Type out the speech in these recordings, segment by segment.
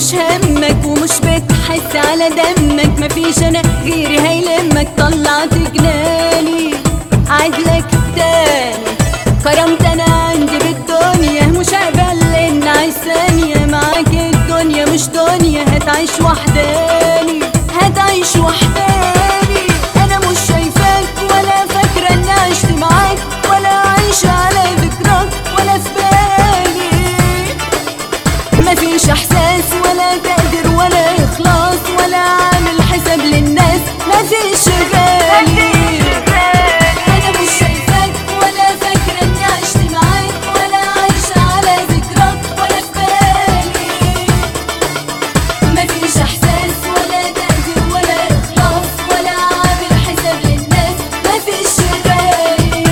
مش همك ومش بتحس على دمك، مفيش انا غيري هيلمك. طلعت جناني عدلك تاني، كرمت انا عندي بالدنيا، مش هقبل ان اعيش ثانية معاك. الدنيا مش دنيا، هتعيش وحداني هتعيش وحداني. انا مش شايفاك ولا فاكرة اني عشت معاك، ولا عايشة على ذكراك ولا في بالي. مفيش احساس ولا تقدير ولا اخلاص، ولا عامل حساب للناس، مفيش غالي. انا مش شايفاك ولا فاكرة اني عشت معاك، ولا عايشة على ذكراك ولا في بالي. مفيش احساس ولا تقدير ولا اخلاص، ولا عامل حساب للناس، مفيش غالي.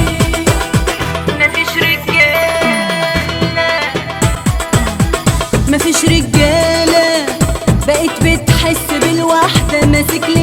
مفيش رجالة بقيت بتحس بالوحدة، ماسك لي